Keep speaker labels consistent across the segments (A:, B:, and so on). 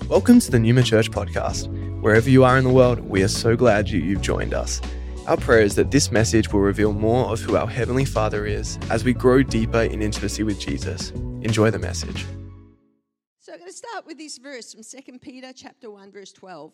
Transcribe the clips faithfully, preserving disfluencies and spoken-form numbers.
A: Welcome to the Numa Church podcast. Wherever you are in the world, we are so glad you, you've joined us. Our prayer is that this message will reveal more of who our Heavenly Father is as we grow deeper in intimacy with Jesus. Enjoy the message.
B: So I'm going to start with this verse from Second Peter chapter one, verse twelve.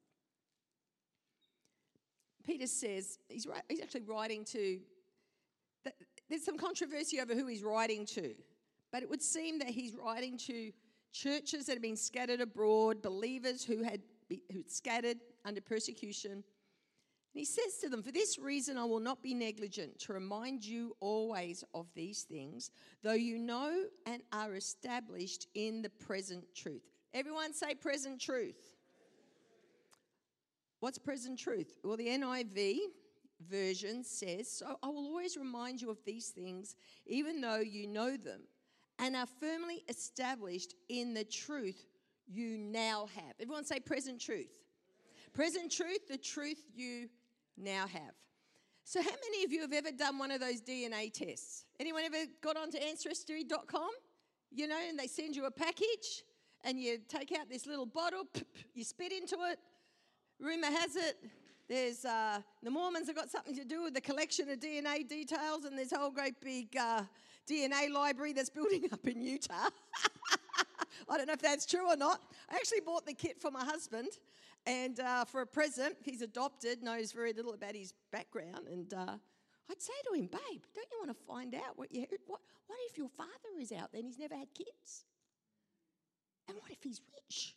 B: Peter says, he's, he's actually writing to, there's some controversy over who he's writing to, but it would seem that he's writing to churches that have been scattered abroad, believers who had who scattered under persecution. And he says to them, "For this reason I will not be negligent to remind you always of these things, though you know and are established in the present truth." Everyone say present truth. What's present truth? Well, the N I V version says, "So I will always remind you of these things, even though you know them, and are firmly established in the truth you now have." Everyone say present truth. Present truth, the truth you now have. So how many of you have ever done one of those D N A tests? Anyone ever got onto ancestry dot com? You know, and they send you a package, and you take out this little bottle, you spit into it. Rumour has it, there's uh, the Mormons have got something to do with the collection of D N A details, and there's a whole great big uh, D N A library that's building up in Utah. I don't know if that's true or not. I actually bought the kit for my husband, and uh, for a present. He's adopted, knows very little about his background, and uh, I'd say to him, "Babe, don't you want to find out what you what? What if your father is out there and he's never had kids? And what if he's rich?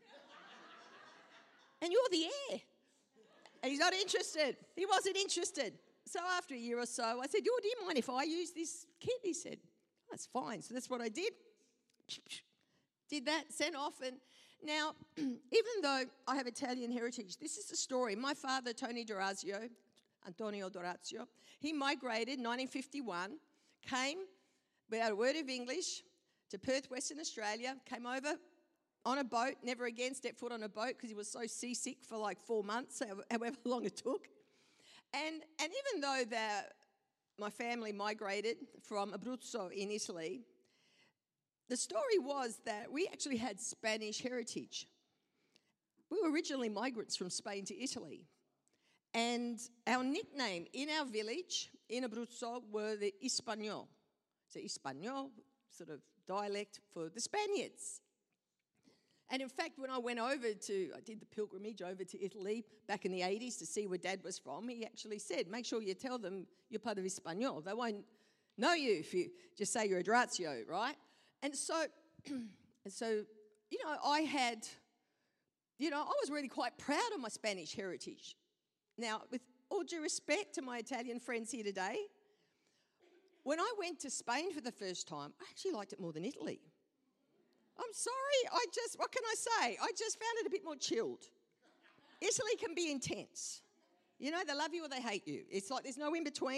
B: And you're the heir?" And he's not interested. He wasn't interested. So after a year or so, I said, "Oh, do you mind if I use this kit?" He said, "That's fine." So that's what I did. Did that, sent off. And now, even though I have Italian heritage, this is the story. My father, Tony Dorazio, Antonio Dorazio, he migrated in nineteen fifty-one, came without a word of English to Perth, Western Australia, came over on a boat, never again stepped foot on a boat because he was so seasick for like four months, however long it took. And and even though the, my family migrated from Abruzzo in Italy, the story was that we actually had Spanish heritage. We were originally migrants from Spain to Italy. And our nickname in our village, in Abruzzo, were the Español. So Español, sort of dialect for the Spaniards. And in fact, when I went over to, I did the pilgrimage over to Italy back in the eighties to see where Dad was from, he actually said, "Make sure you tell them you're part of Español. They won't know you if you just say you're a Dorazio," right? And so, and so, you know, I had, you know, I was really quite proud of my Spanish heritage. Now, with all due respect to my Italian friends here today, when I went to Spain for the first time, I actually liked it more than Italy. I'm sorry, I just, what can I say? I just found it a bit more chilled. Italy can be intense. You know, they love you or they hate you. It's like there's no in between.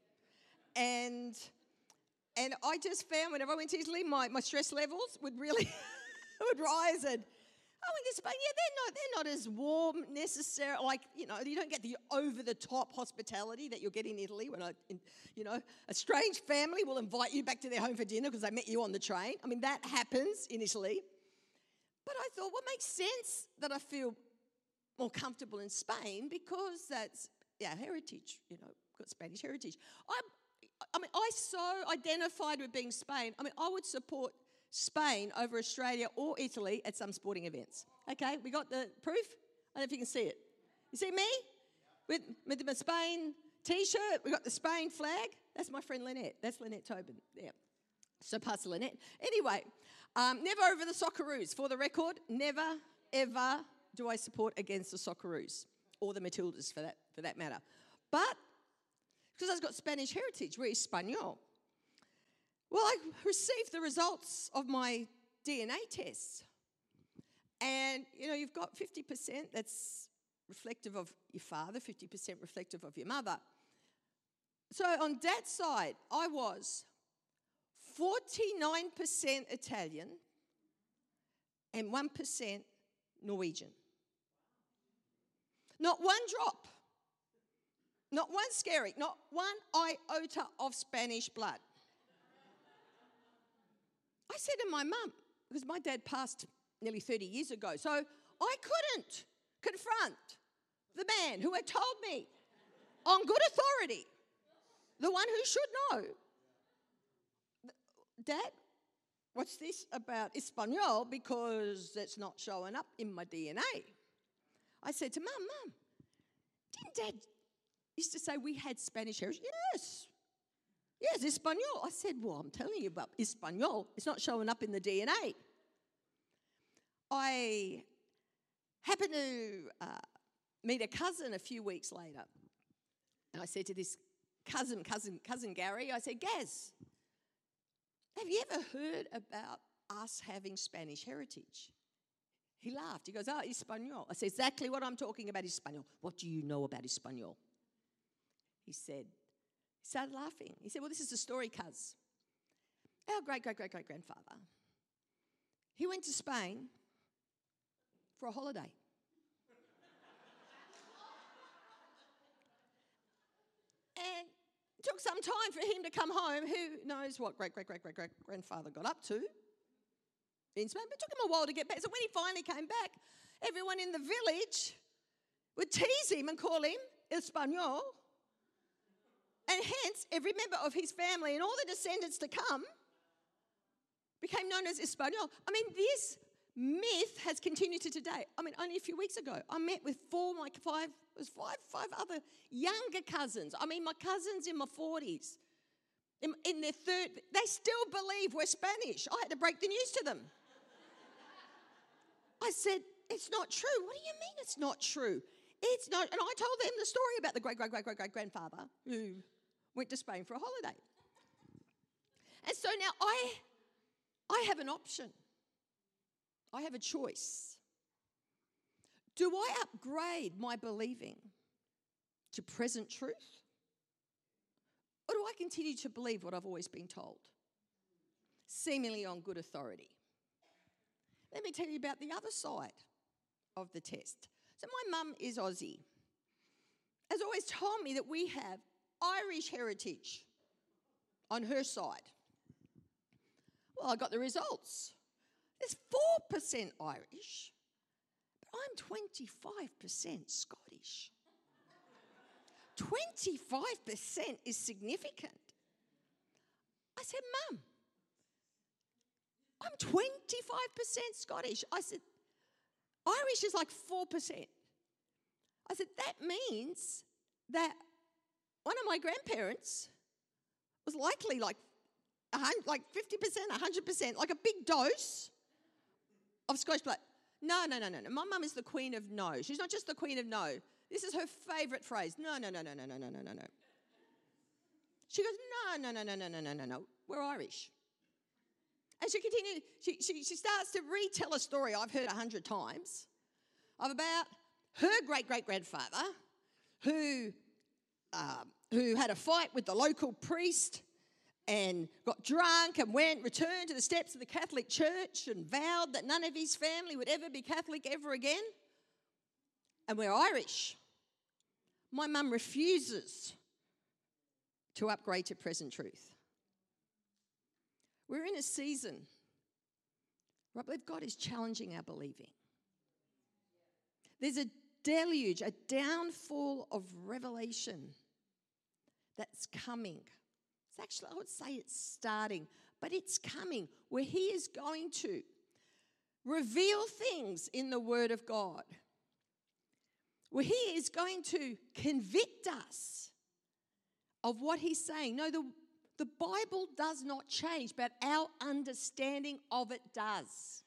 B: And and I just found whenever I went to Italy, my, my stress levels would really would rise. And oh, in Spain, yeah, they're not they're not as warm necessarily. Like, you know, you don't get the over-the-top hospitality that you'll get in Italy when, I, in, you know, a strange family will invite you back to their home for dinner because they met you on the train. I mean, that happens in Italy. But I thought, well, it makes sense that I feel more comfortable in Spain because that's our heritage, you know, got Spanish heritage. I, I mean, I so identified with being Spain. I mean, I would support Spain over Australia or Italy at some sporting events. Okay, we got the proof? I don't know if you can see it. You see me? With, with my Spain T-shirt, we got the Spain flag. That's my friend Lynette. That's Lynette Tobin. Yeah. So Pastor Lynette. Anyway, um, never over the Socceroos. For the record, never, ever do I support against the Socceroos or the Matildas for that, for that matter. But because I've got Spanish heritage, we're Español. Well, I received the results of my D N A tests. And, you know, you've got fifty percent that's reflective of your father, fifty percent reflective of your mother. So on Dad's side, I was forty-nine percent Italian and one percent Norwegian. Not one drop, not one scary, not one iota of Spanish blood. I said to my mum, because my dad passed nearly thirty years ago. So I couldn't confront the man who had told me on good authority, the one who should know, Dad, what's this about Espanol, because it's not showing up in my D N A. I said to Mum, Mum, didn't Dad used to say we had Spanish heritage? Yes. Yes, Espanol. I said, well, I'm telling you about Espanol. It's not showing up in the D N A. I happened to uh, meet a cousin a few weeks later. And I said to this cousin, cousin, cousin Gary, I said, Gaz, have you ever heard about us having Spanish heritage? He laughed. He goes, oh, Espanol. I said, exactly what I'm talking about, Espanol. What do you know about Espanol? He said, he started laughing. He said, well, this is the story, cuz. Our great-great-great-great-grandfather, he went to Spain for a holiday. And it took some time for him to come home. Who knows what great-great-great-great-grandfather got up to in Spain? But it took him a while to get back. So when he finally came back, everyone in the village would tease him and call him Espanol. And hence, every member of his family and all the descendants to come became known as Espanol. I mean, this myth has continued to today. I mean, only a few weeks ago, I met with four, like five, it was five, five other younger cousins. I mean, my cousins in my forties, in, in their third, they still believe we're Spanish. I had to break the news to them. I said, it's not true. What do you mean it's not true? It's not, and I told them the story about the great-great-great-great-grandfather who went to Spain for a holiday. And so now I, I have an option. I have a choice. Do I upgrade my believing to present truth? Or do I continue to believe what I've always been told, seemingly on good authority? Let me tell you about the other side of the test. So my mum is Aussie. Has always told me that we have Irish heritage on her side. Well, I got the results. There's four percent Irish, but I'm twenty-five percent Scottish. twenty-five percent is significant. I said, Mum, I'm twenty-five percent Scottish. I said, Irish is like four percent. I said, that means that one of my grandparents was likely like, like fifty percent, one hundred percent, like a big dose of Scottish blood. No, no, no, no, no. My mum is the queen of no. She's not just the queen of no. This is her favourite phrase. No, no, no, no, no, no, no, no, no, no. She goes, no, no, no, no, no, no, no, no, no. We're Irish. And she continued, she, she, she starts to retell a story I've heard a hundred times of about her great-great-grandfather who, um, who had a fight with the local priest and got drunk and went, returned to the steps of the Catholic Church and vowed that none of his family would ever be Catholic ever again. And we're Irish. My mum refuses to upgrade to present truth. We're in a season, right, where God is challenging our believing. There's a deluge, a downfall of revelation that's coming. It's actually, I would say it's starting, but it's coming, where He is going to reveal things in the Word of God, where He is going to convict us of what He's saying. No, the The Bible does not change, but our understanding of it does.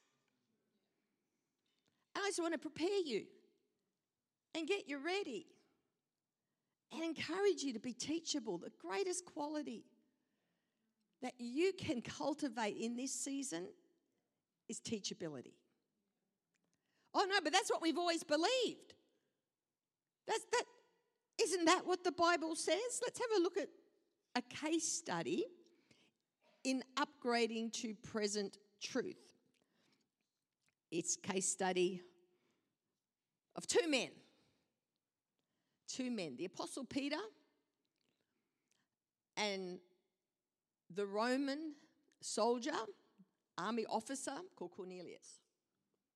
B: I just want to prepare you and get you ready and encourage you to be teachable. The greatest quality that you can cultivate in this season is teachability. Oh no, but that's what we've always believed. That's, that, isn't that what the Bible says? Let's have a look at a case study in upgrading to present truth. It's a case study of two men. Two men, the Apostle Peter and the Roman soldier, army officer called Cornelius.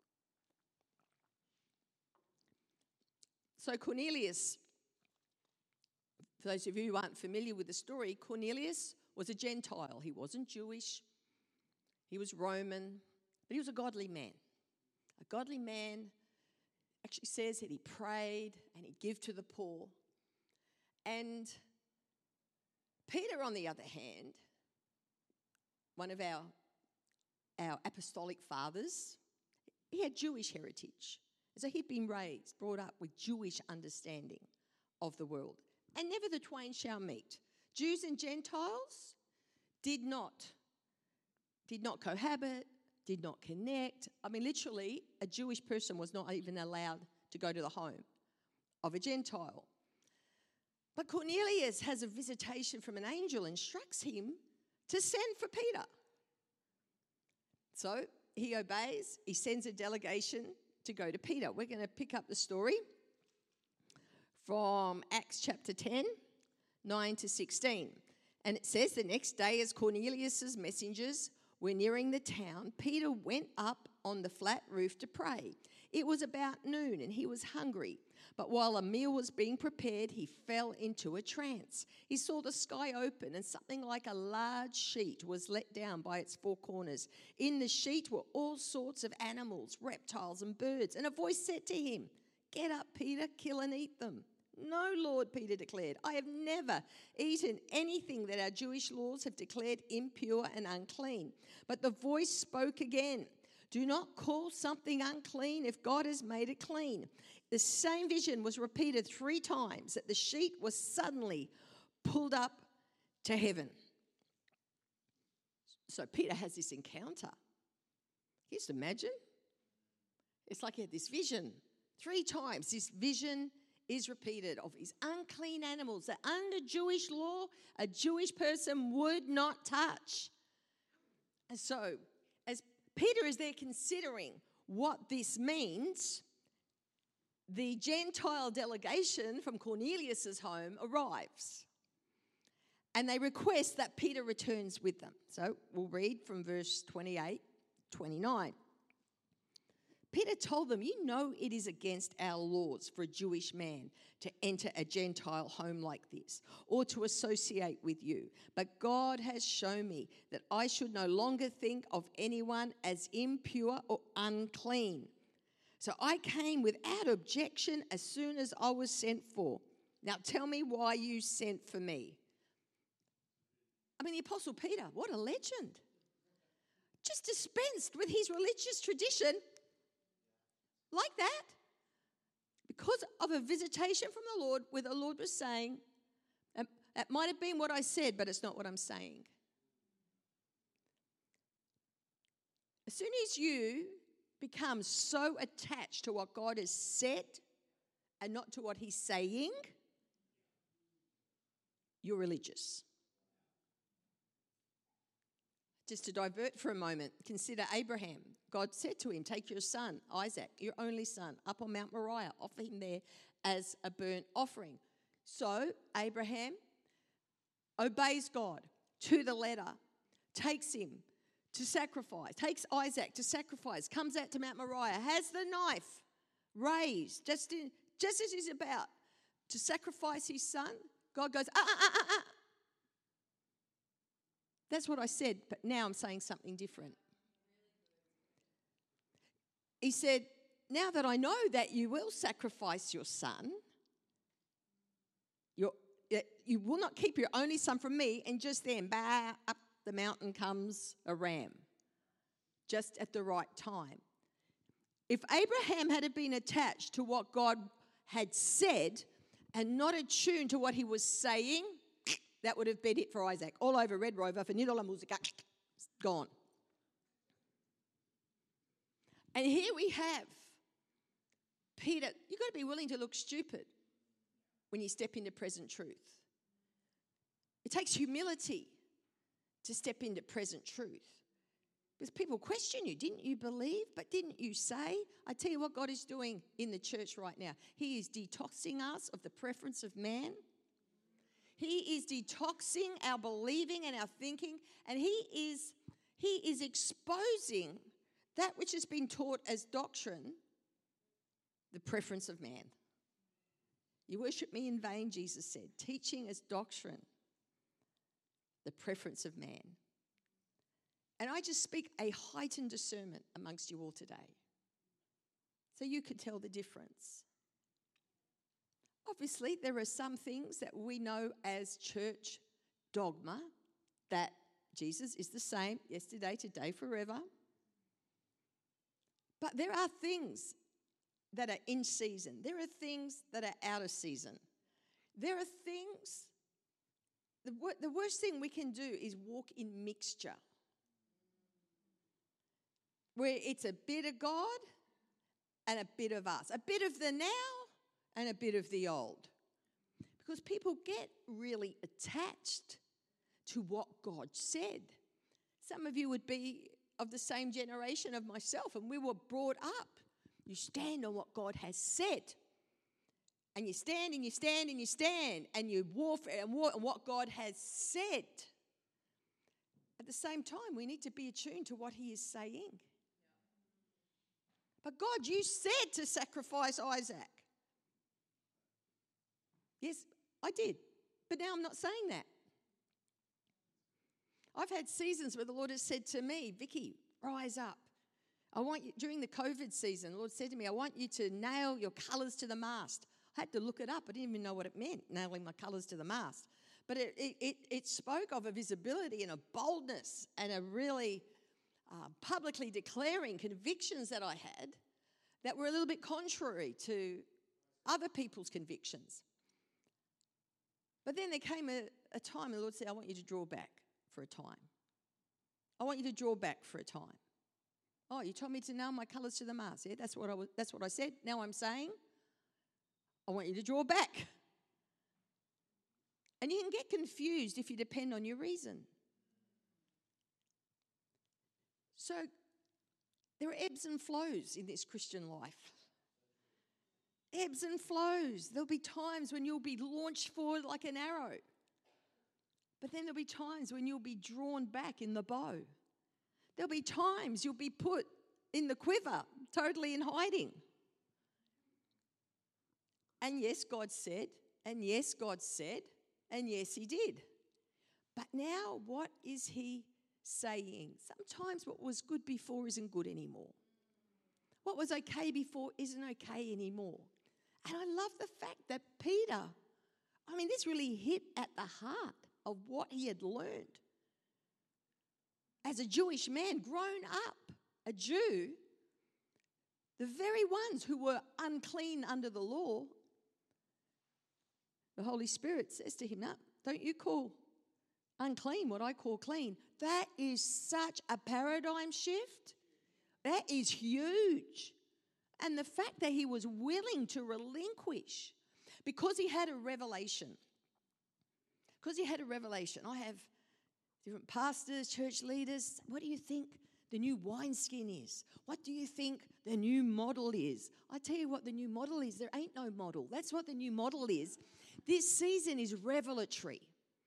B: So Cornelius, for those of you who aren't familiar with the story, Cornelius was a Gentile. He wasn't Jewish. He was Roman, but he was a godly man. A godly man actually says that he prayed and he'd give to the poor. And Peter, on the other hand, one of our, our apostolic fathers, he had Jewish heritage. So he'd been raised, brought up with Jewish understanding of the world. And never the twain shall meet. Jews and Gentiles did not, did not cohabit, did not connect. I mean, literally, a Jewish person was not even allowed to go to the home of a Gentile. But Cornelius has a visitation from an angel, instructs him to send for Peter. So he obeys, he sends a delegation to go to Peter. We're going to pick up the story from Acts chapter ten, nine to sixteen. And it says, the next day as Cornelius' messengers were nearing the town, Peter went up on the flat roof to pray. It was about noon and he was hungry. But while a meal was being prepared, he fell into a trance. He saw the sky open and something like a large sheet was let down by its four corners. In the sheet were all sorts of animals, reptiles and birds. And a voice said to him, "Get up, Peter, kill and eat them." "No, Lord," Peter declared. "I have never eaten anything that our Jewish laws have declared impure and unclean." But the voice spoke again. "Do not call something unclean if God has made it clean." The same vision was repeated three times, that the sheet was suddenly pulled up to heaven. So Peter has this encounter. Can you just imagine? It's like he had this vision. Three times this vision is repeated of these unclean animals that under Jewish law, a Jewish person would not touch. And so, as Peter is there considering what this means, the Gentile delegation from Cornelius' home arrives. And they request that Peter returns with them. So we'll read from verse twenty-eight, twenty-nine. Peter told them, "You know it is against our laws for a Jewish man to enter a Gentile home like this or to associate with you. But God has shown me that I should no longer think of anyone as impure or unclean. So I came without objection as soon as I was sent for. Now tell me why you sent for me." I mean, the Apostle Peter, what a legend. Just dispensed with his religious tradition like that because of a visitation from the Lord where the Lord was saying, "That might have been what I said, but it's not what I'm saying." As soon as you become so attached to what God has said and not to what he's saying, you're religious. Just to divert for a moment, consider Abraham. God said to him, "Take your son, Isaac, your only son, up on Mount Moriah, offer him there as a burnt offering." So Abraham obeys God to the letter, takes him to sacrifice, takes Isaac to sacrifice, comes out to Mount Moriah, has the knife raised, just, in, just as he's about to sacrifice his son. God goes, ah, ah, ah, ah, ah. That's what I said, but now I'm saying something different. He said, "Now that I know that you will sacrifice your son, you're, you will not keep your only son from me," and just then, bah, up the mountain comes a ram, just at the right time. If Abraham had been attached to what God had said and not attuned to what he was saying, that would have been it for Isaac. All over Red Rover, finito la musica, gone. And here we have Peter. You've got to be willing to look stupid when you step into present truth. It takes humility to step into present truth. Because people question you. Didn't you believe? But didn't you say? I tell you what God is doing in the church right now. He is detoxing us of the preference of man. He is detoxing our believing and our thinking. And he is, he is exposing that which has been taught as doctrine, the preference of man. You worship me in vain, Jesus said, teaching as doctrine the preference of man. And I just speak a heightened discernment amongst you all today, so you could tell the difference. Obviously, there are some things that we know as church dogma, that Jesus is the same yesterday, today, forever. But there are things that are in season. There are things that are out of season. There are things, the, wor- the worst thing we can do is walk in mixture, where it's a bit of God and a bit of us, a bit of the now and a bit of the old. Because people get really attached to what God said. Some of you would be of the same generation of myself, and we were brought up. You stand on what God has said. And you stand and you stand and you stand and you warfare and war on what God has said. At the same time, we need to be attuned to what he is saying. But God, you said to sacrifice Isaac. Yes, I did. But now I'm not saying that. I've had seasons where the Lord has said to me, Vicky, rise up. I want you, during the COVID season, the Lord said to me, I want you to nail your colours to the mast. I had to look it up. I didn't even know what it meant, nailing my colours to the mast. But it, it, it, it spoke of a visibility and a boldness and a really uh, publicly declaring convictions that I had that were a little bit contrary to other people's convictions. But then there came a, a time, and the Lord said, I want you to draw back for a time. I want you to draw back for a time. Oh, you told me to nail my colours to the mast. Yeah, that's what I was, that's what I said. Now I'm saying, I want you to draw back. And you can get confused if you depend on your reason. So there are ebbs and flows in this Christian life. Ebbs and flows. There'll be times when you'll be launched forward like an arrow. But then there'll be times when you'll be drawn back in the bow. There'll be times you'll be put in the quiver, totally in hiding. And yes, God said, and yes, God said, and yes, he did. But now what is he saying? Sometimes what was good before isn't good anymore. What was okay before isn't okay anymore. And I love the fact that Peter, I mean, this really hit at the heart of what he had learned. As a Jewish man, grown up, a Jew, the very ones who were unclean under the law, the Holy Spirit says to him, no, don't you call unclean what I call clean. That is such a paradigm shift. That is huge. And the fact that he was willing to relinquish because he had a revelation. Because he had a revelation. I have different pastors, church leaders. What do you think the new wineskin is? What do you think the new model is? I tell you what the new model is. There ain't no model. That's what the new model is. This season is revelatory.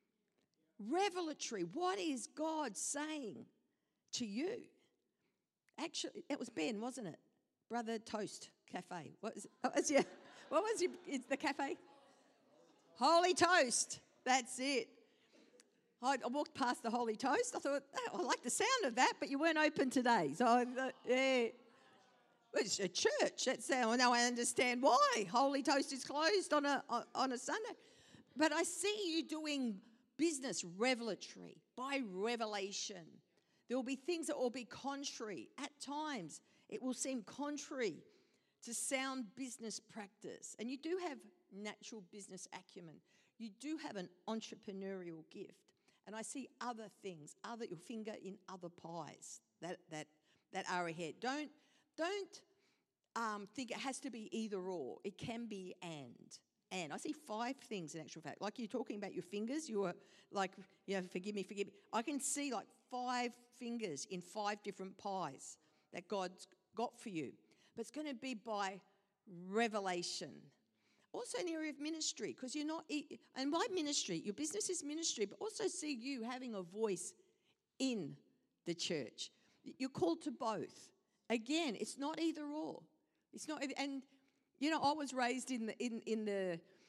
B: Revelatory. What is God saying to you? Actually, it was Ben, wasn't it? Brother Toast Cafe. What was, what was your, what was your, it's the cafe? Holy Toast. That's it. I walked past the Holy Toast. I thought, oh, I like the sound of that, but you weren't open today. So, I thought, yeah. Well, it's a church. That's how now I understand why Holy Toast is closed on a on a Sunday. But I see you doing business revelatory, by revelation. There will be things that will be contrary. At times, it will seem contrary to sound business practice. And you do have natural business acumen. You do have an entrepreneurial gift. And I see other things, other your finger in other pies that that that are ahead. Don't don't um, think it has to be either or. It can be and. And I see five things in actual fact. Like you're talking about your fingers, you were like, you know, forgive me, forgive me. I can see like five fingers in five different pies that God's got for you. But it's going to be by revelation. Also an area of ministry, because you're not, and by ministry, your business is ministry, but also see you having a voice in the church. You're called to both. Again, it's not either or. It's not, and you know, I was raised in the in in the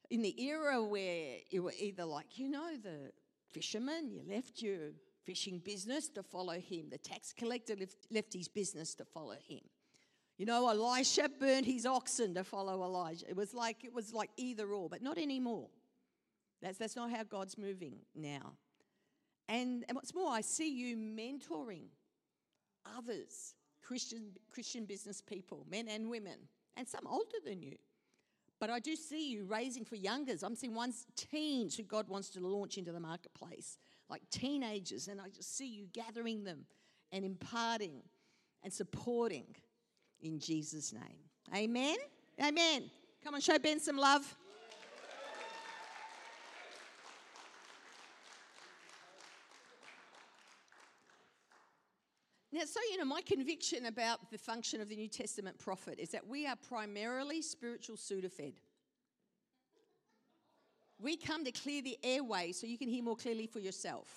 B: in the era where you were either like, you know, the fisherman, you left your fishing business to follow him. The tax collector left, left his business to follow him. You know, Elisha burned his oxen to follow Elijah. It was like it was like either or, but not anymore. That's that's not how God's moving now. And, and what's more, I see you mentoring others, Christian Christian business people, men and women, and some older than you. But I do see you raising for youngers. I'm seeing ones teens who God wants to launch into the marketplace, like teenagers, and I just see you gathering them and imparting and supporting in Jesus' name. Amen? Amen. Come on, show Ben some love. Now, so you know, my conviction about the function of the New Testament prophet is that we are primarily spiritual Sudafed. We come to clear the airway so you can hear more clearly for yourself.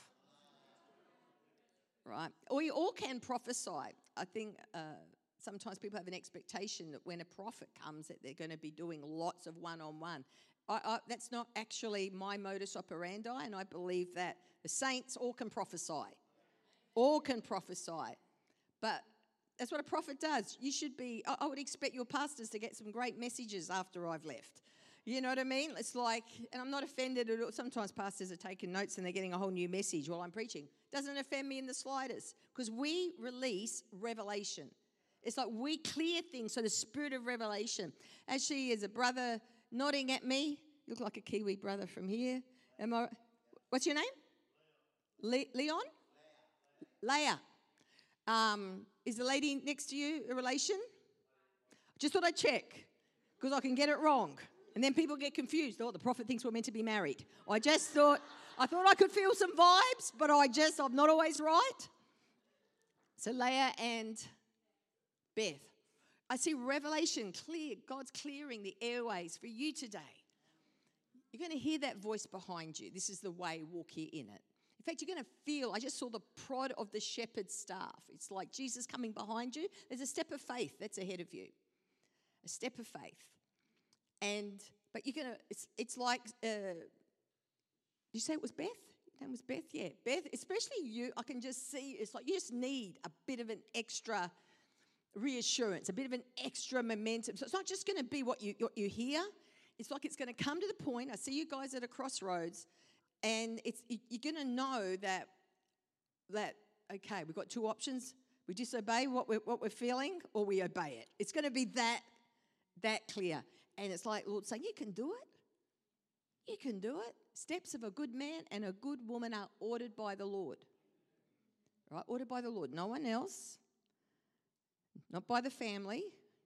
B: Right? Or you all can prophesy. I think uh, sometimes people have an expectation that when a prophet comes that they're going to be doing lots of one-on-one. I, I, that's not actually my modus operandi, and I believe that the saints all can prophesy. All can prophesy. But that's what a prophet does. You should be, I, I would expect your pastors to get some great messages after I've left. You know what I mean? It's like, and I'm not offended at all. Sometimes pastors are taking notes and they're getting a whole new message while I'm preaching. Doesn't offend me in the slightest, because we release revelation. It's like we clear things, so the spirit of revelation. Actually, as a brother nodding at me, you look like a Kiwi brother from here. Am I? What's your name? Le- Leon? Leah. Um, is the lady next to you a relation? Just thought I'd check, because I can get it wrong. And then people get confused. Oh, the prophet thinks we're meant to be married. I just thought, I thought I could feel some vibes, but I just, I'm not always right. So Leah and Beth. I see revelation clear. God's clearing the airways for you today. You're going to hear that voice behind you. This is the way, walk ye in it. In fact, you're going to feel, I just saw the prod of the shepherd's staff. It's like Jesus coming behind you. There's a step of faith that's ahead of you. A step of faith. And, but you're going to, it's, it's like, uh, did you say it was Beth? Your name was Beth? Yeah, Beth, especially you, I can just see, it's like you just need a bit of an extra reassurance, a bit of an extra momentum. So it's not just going to be what you, what you hear. It's like it's going to come to the point, I see you guys at a crossroads, and it's you're going to know that, that okay, we've got two options. We disobey what we're, what we're feeling, or we obey it. It's going to be that, that clear. And it's like Lord saying, you can do it. You can do it. Steps of a good man and a good woman are ordered by the Lord. Right? Ordered by the Lord. No one else. Not by the family.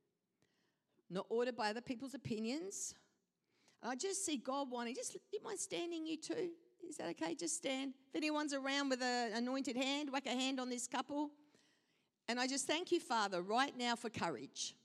B: Not ordered by other people's opinions. And I just see God wanting, just, do you mind standing, you two? Is that okay? Just stand. If anyone's around with an anointed hand, whack a hand on this couple. And I just thank you, Father, right now for courage.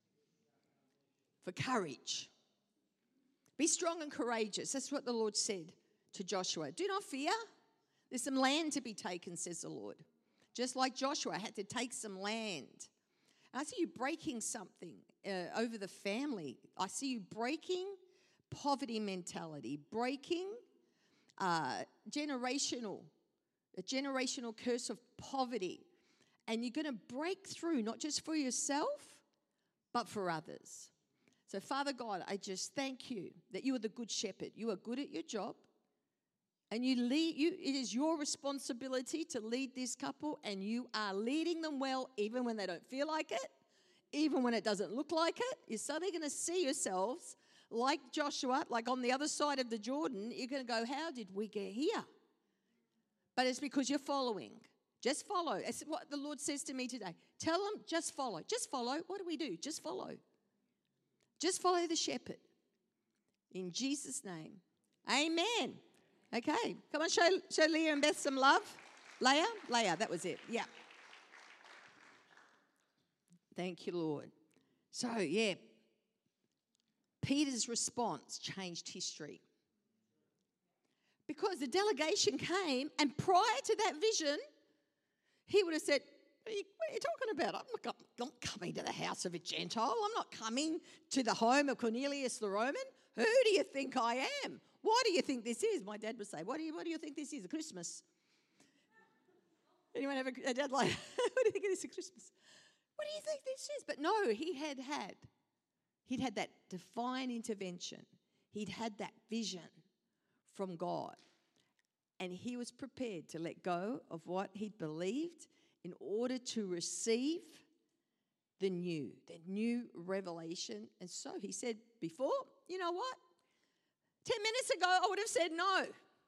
B: For courage. Be strong and courageous. That's what the Lord said to Joshua. Do not fear. There's some land to be taken, says the Lord. Just like Joshua had to take some land. And I see you breaking something uh, over the family. I see you breaking poverty mentality, breaking uh, generational, a generational curse of poverty. And you're going to break through, not just for yourself, but for others. So, Father God, I just thank you that you are the good shepherd. You are good at your job. And you lead. You, it is your responsibility to lead this couple, and you are leading them well, even when they don't feel like it, even when it doesn't look like it. You're suddenly going to see yourselves like Joshua, like on the other side of the Jordan. You're going to go, how did we get here? But it's because you're following. Just follow. That's what the Lord says to me today. Tell them, just follow. Just follow. What do we do? Just follow. Just follow the shepherd. In Jesus' name. Amen. Okay. Come on, show, show Leah and Beth some love. Leah? Leah, that was it. Yeah. Thank you, Lord. So, yeah. Peter's response changed history. Because the delegation came, and prior to that vision, he would have said, What are you, what are you talking about? I'm not, I'm not coming to the house of a Gentile. I'm not coming to the home of Cornelius the Roman. Who do you think I am? What do you think this is? My dad would say, what do you, what do you think this is, a Christmas? Anyone have a, a dad like, what do you think it is, a Christmas? What do you think this is? But no, he had had, he'd had that divine intervention. He'd had that vision from God. And he was prepared to let go of what he'd believed in order to receive the new, the new revelation. And so he said before, you know what? Ten minutes ago, I would have said no.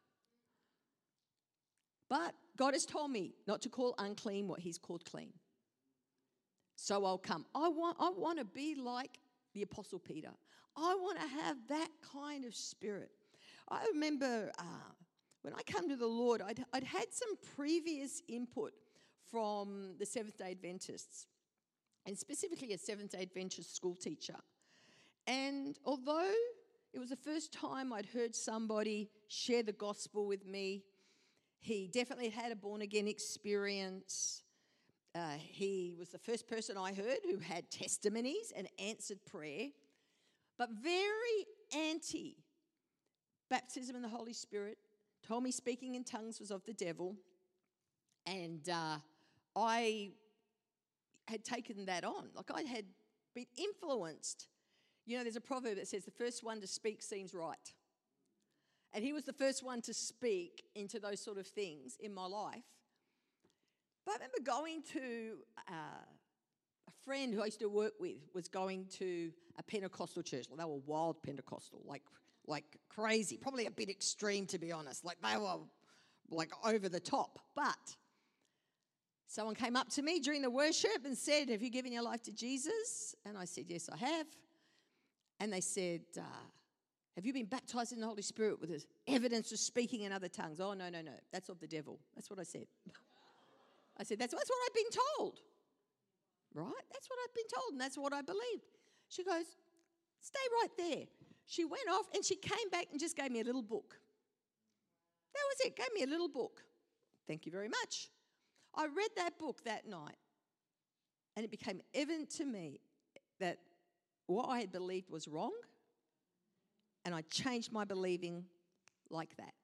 B: But God has told me not to call unclean what he's called clean. So I'll come. I want, I want to be like the Apostle Peter. I want to have that kind of spirit. I remember uh, when I come to the Lord, I'd, I'd had some previous input from the Seventh-day Adventists, and specifically a Seventh-day Adventist school teacher. And although it was the first time I'd heard somebody share the gospel with me, he definitely had a born-again experience. Uh, he was the first person I heard who had testimonies and answered prayer, but very anti-baptism in the Holy Spirit, told me speaking in tongues was of the devil, and uh, I had taken that on. Like I had been influenced. You know, there's a proverb that says the first one to speak seems right. And he was the first one to speak into those sort of things in my life. But I remember going to uh, a friend who I used to work with was going to a Pentecostal church. Like they were wild Pentecostal, like like crazy. Probably a bit extreme, to be honest. Like they were like over the top. But someone came up to me during the worship and said, have you given your life to Jesus? And I said, yes, I have. And they said, uh, have you been baptized in the Holy Spirit with the evidence of speaking in other tongues? Oh, no, no, no. That's of the devil. That's what I said. I said, that's, that's what I've been told. Right? That's what I've been told, and that's what I believed. She goes, stay right there. She went off, and she came back and just gave me a little book. That was it. Gave me a little book. Thank you very much. I read that book that night, and it became evident to me that what I had believed was wrong, and I changed my believing like that.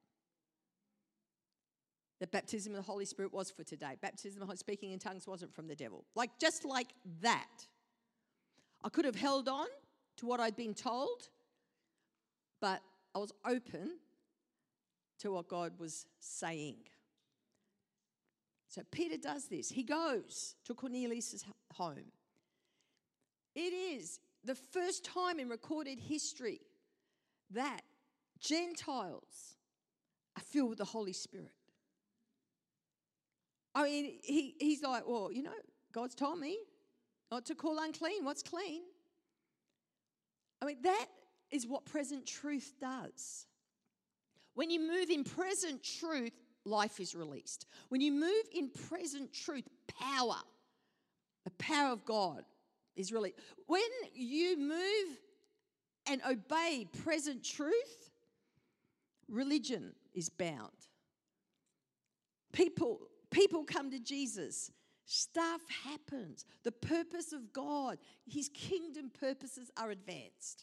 B: That baptism of the Holy Spirit was for today. Baptism of speaking in tongues wasn't from the devil. Like, just like that. I could have held on to what I'd been told, but I was open to what God was saying. So Peter does this. He goes to Cornelius' home. It is the first time in recorded history that Gentiles are filled with the Holy Spirit. I mean, he, he's like, well, you know, God's told me not to call unclean what's clean. I mean, that is what present truth does. When you move in present truth, life is released. When you move in present truth, power, the power of God is released. When you move and obey present truth, religion is bound. People, people come to Jesus. Stuff happens. The purpose of God, his kingdom purposes are advanced.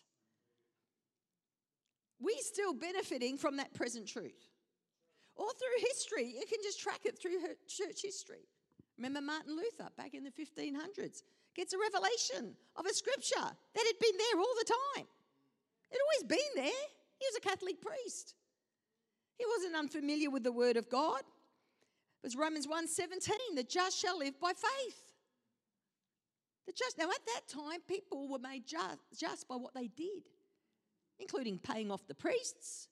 B: We're still benefiting from that present truth. All through history, you can just track it through church history. Remember Martin Luther back in the fifteen hundreds gets a revelation of a scripture that had been there all the time. It had always been there. He was a Catholic priest. He wasn't unfamiliar with the word of God. It was Romans one seventeen, the just shall live by faith. The just. Now at that time, people were made just, just by what they did, including paying off the priests.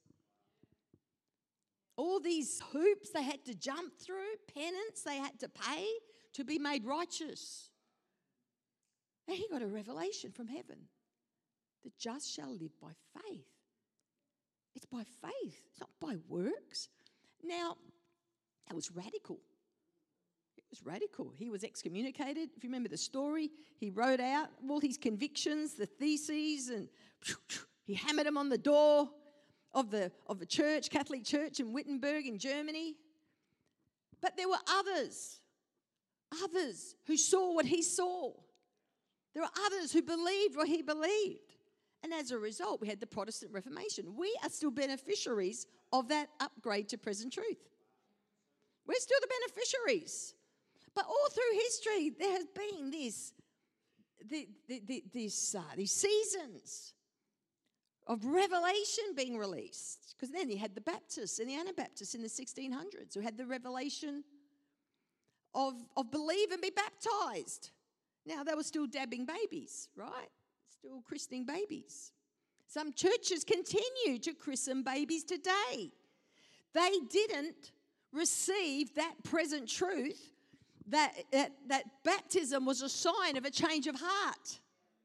B: All these hoops they had to jump through, penance they had to pay to be made righteous. And he got a revelation from heaven. The just shall live by faith. It's by faith. It's not by works. Now, that was radical. It was radical. He was excommunicated. If you remember the story, he wrote out all his convictions, the theses, and he hammered them on the door of the, of the church, Catholic church in Wittenberg in Germany. But there were others, others who saw what he saw. There were others who believed what he believed. And as a result, we had the Protestant Reformation. We are still beneficiaries of that upgrade to present truth. We're still the beneficiaries. But all through history, there has been this, the, the, the, this, uh, these seasons of revelation being released. Because then you had the Baptists and the Anabaptists in the sixteen hundreds who had the revelation of, of believe and be baptized. Now, they were still dabbing babies, right? Still christening babies. Some churches continue to christen babies today. They didn't receive that present truth, that, that, that baptism was a sign of a change of heart.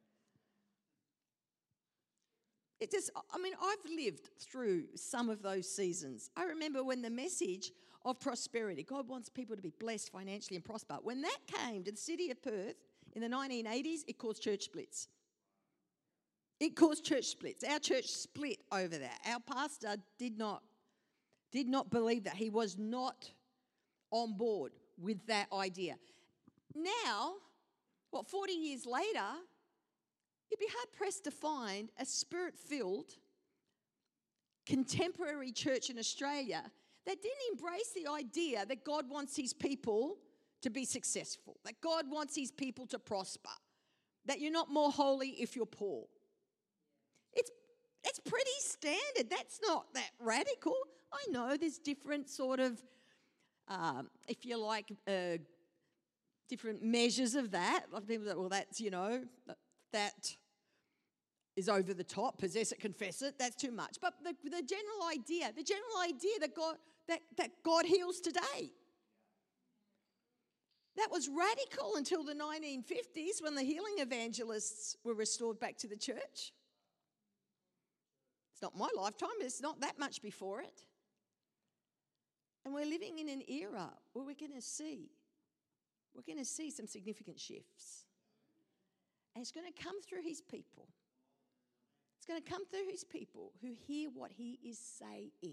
B: It just, I mean, I've lived through some of those seasons. I remember when the message of prosperity, God wants people to be blessed financially and prosper. When that came to the city of Perth in the nineteen eighties, it caused church splits. It caused church splits. Our church split over that. Our pastor did not, did not believe that. He was not on board with that idea. Now, what, forty years later, you'd be hard-pressed to find a spirit-filled contemporary church in Australia that didn't embrace the idea that God wants his people to be successful, that God wants his people to prosper, that you're not more holy if you're poor. It's, it's pretty standard. That's not that radical. I know there's different sort of, um, if you like, uh, different measures of that. People say, well, that's, you know, that is over the top. Possess it, confess it. That's too much. But the, the general idea, the general idea that God that, that God heals today. That was radical until the nineteen fifties when the healing evangelists were restored back to the church. It's not my lifetime, but it's not that much before it. And we're living in an era where we're going to see, we're going to see some significant shifts. And it's going to come through his people. It's going to come through his people who hear what he is saying.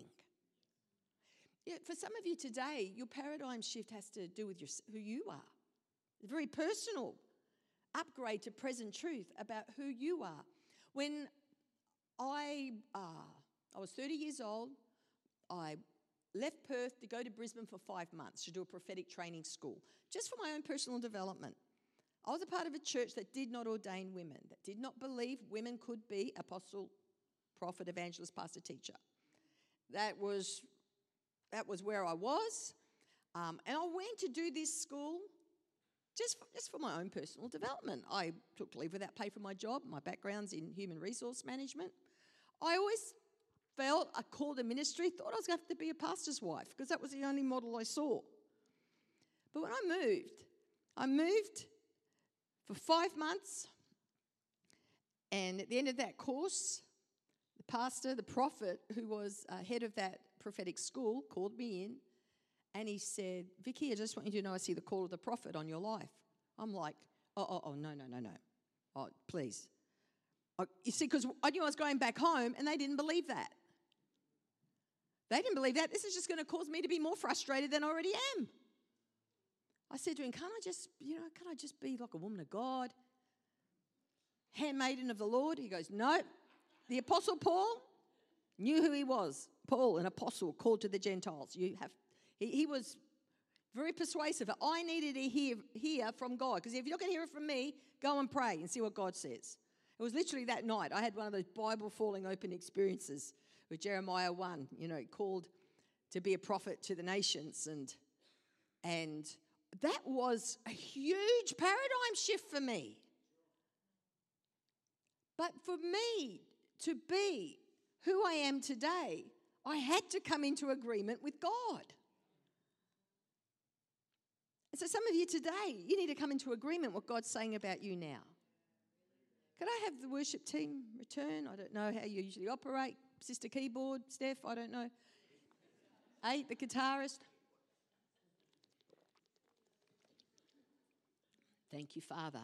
B: Yeah, for some of you today, your paradigm shift has to do with your, who you are. A very personal upgrade to present truth about who you are. When I, uh, I was thirty years old, I left Perth to go to Brisbane for five months to do a prophetic training school, just for my own personal development. I was a part of a church that did not ordain women, that did not believe women could be apostle, prophet, evangelist, pastor, teacher. That was, that was where I was. Um, and I went to do this school just for, just for my own personal development. I took leave without pay from my job. My background's in human resource management. I always felt a call to ministry, thought I was going to have to be a pastor's wife because that was the only model I saw. But when I moved, I moved for five months, and at the end of that course, the pastor, the prophet, who was uh, head of that prophetic school, called me in, and he said, Vicky, I just want you to know I see the call of the prophet on your life. I'm like, oh, oh, oh, no, no, no, no. Oh, please. Oh, you see, because I knew I was going back home, and they didn't believe that. They didn't believe that. This is just going to cause me to be more frustrated than I already am. I said to him, can't I just, you know, can't I just be like a woman of God? Handmaiden of the Lord? He goes, no. The Apostle Paul knew who he was. Paul, an apostle called to the Gentiles. You have, he, he was very persuasive. I needed to hear, hear from God, because if you're not going to hear it from me, go and pray and see what God says. It was literally that night. I had one of those Bible falling open experiences with Jeremiah one, you know, called to be a prophet to the nations. And, and that was a huge paradigm shift for me. But for me to be who I am today, I had to come into agreement with God. And so some of you today, you need to come into agreement with what God's saying about you now. Could I have the worship team return? I don't know how you usually operate. Sister Keyboard, Steph, I don't know. Hey, the guitarist. Thank you, Father.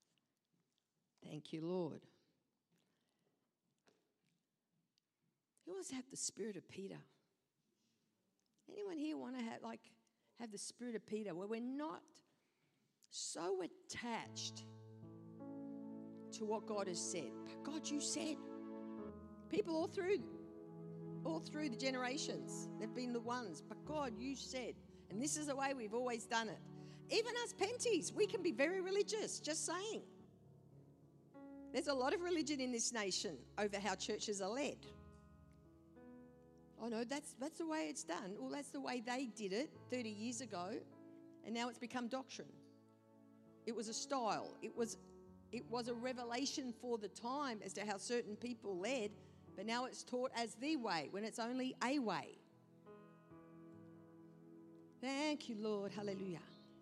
B: Thank you, Lord. Who us have the spirit of Peter? Anyone here want to have like have the spirit of Peter, where we're not so attached to what God has said? But God, you said. People all through, all through the generations, they've been the ones. But God, you said, and this is the way we've always done it. Even us Penties, we can be very religious. Just saying. There's a lot of religion in this nation over how churches are led. Oh no, that's that's the way it's done. Well, that's the way they did it thirty years ago, and now it's become doctrine. It was a style. It was it was a revelation for the time as to how certain people led, but now it's taught as the way when it's only a way. Thank you, Lord. Hallelujah.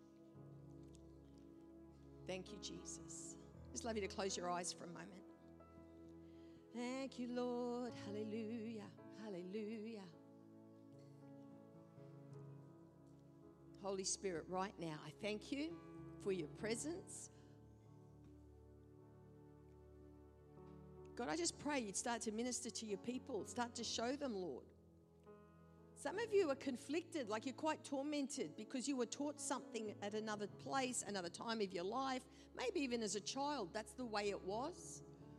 B: Thank you, Jesus. Just love you to close your eyes for a moment. Thank you, Lord. Hallelujah. Hallelujah. Holy Spirit, right now, I thank you for your presence. God, I just pray you'd start to minister to your people, start to show them, Lord. Some of you are conflicted, like you're quite tormented because you were taught something at another place, another time of your life, maybe even as a child. That's the way it was.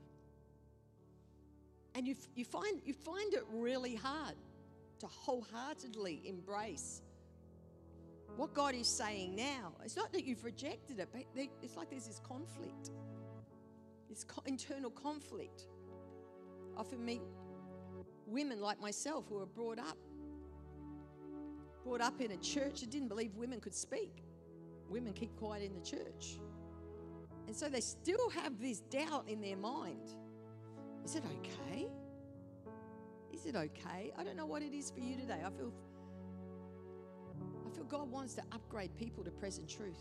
B: And you, you, find, you find it really hard to wholeheartedly embrace what God is saying now. It's not that you've rejected it, but it's like there's this conflict, this co- internal conflict. I often meet women like myself who are brought up, brought up in a church that didn't believe women could speak. Women keep quiet in the church. And so they still have this doubt in their mind. Is it okay? Is it okay? I don't know what it is for you today. I feel, I feel God wants to upgrade people to present truth.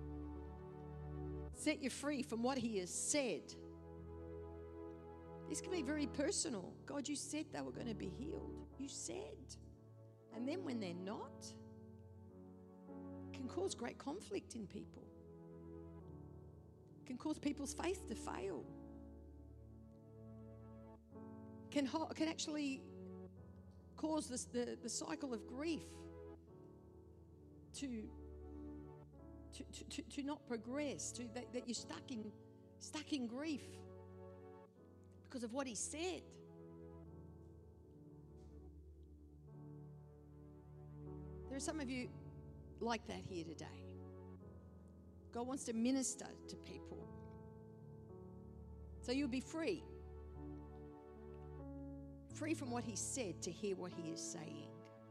B: Set you free from what He has said. This can be very personal. God, you said they were going to be healed. You said. And then when they're not, it can cause great conflict in people. It can cause people's faith to fail. Can, can actually cause this, the, the cycle of grief to, to, to, to not progress, to that, that you're stuck in, stuck in grief because of what He said. There are some of you like that here today. God wants to minister to people. So you'll be free. Free from what He said to hear what He is saying.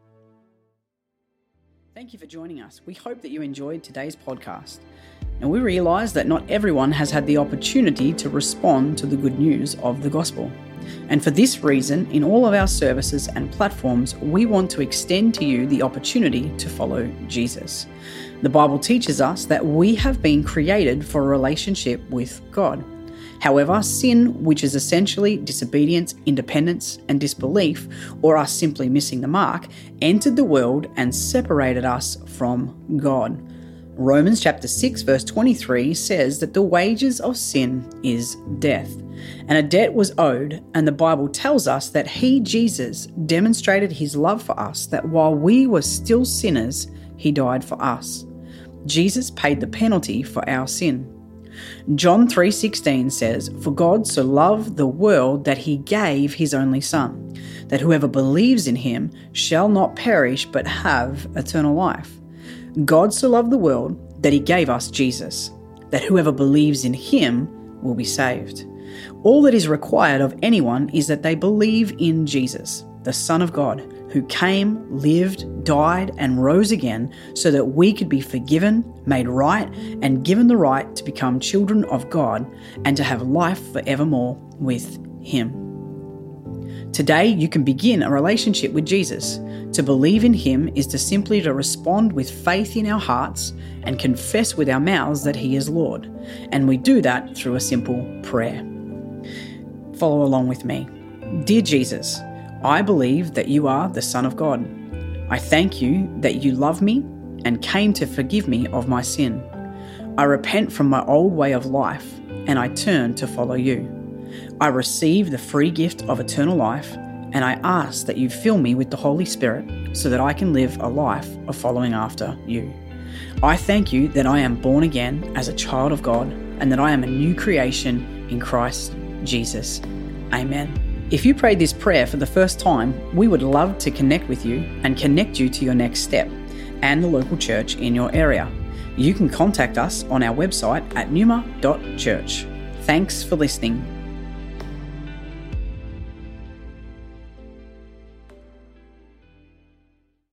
C: Thank you for joining us. We hope that you enjoyed today's podcast. Now, we realise that not everyone has had the opportunity to respond to the good news of the gospel. And for this reason, in all of our services and platforms, we want to extend to you the opportunity to follow Jesus. The Bible teaches us that we have been created for a relationship with God. However, sin, which is essentially disobedience, independence, and disbelief, or us simply missing the mark, entered the world and separated us from God. Romans chapter six verse twenty-three says that the wages of sin is death, and a debt was owed, and the Bible tells us that He, Jesus, demonstrated His love for us, that while we were still sinners, He died for us. Jesus paid the penalty for our sin. John three sixteen says, "For God so loved the world that He gave His only Son, that whoever believes in Him shall not perish but have eternal life." God so loved the world that He gave us Jesus, that whoever believes in Him will be saved. All that is required of anyone is that they believe in Jesus, the Son of God, who came, lived, died, and rose again so that we could be forgiven, made right, and given the right to become children of God and to have life forevermore with Him. Today, you can begin a relationship with Jesus. To believe in Him is to simply to respond with faith in our hearts and confess with our mouths that He is Lord. And we do that through a simple prayer. Follow along with me. Dear Jesus, I believe that you are the Son of God. I thank you that you love me and came to forgive me of my sin. I repent from my old way of life and I turn to follow you. I receive the free gift of eternal life and I ask that you fill me with the Holy Spirit so that I can live a life of following after you. I thank you that I am born again as a child of God and that I am a new creation in Christ Jesus. Amen. If you prayed this prayer for the first time, we would love to connect with you and connect you to your next step and the local church in your area. You can contact us on our website at numa dot church. Thanks for listening.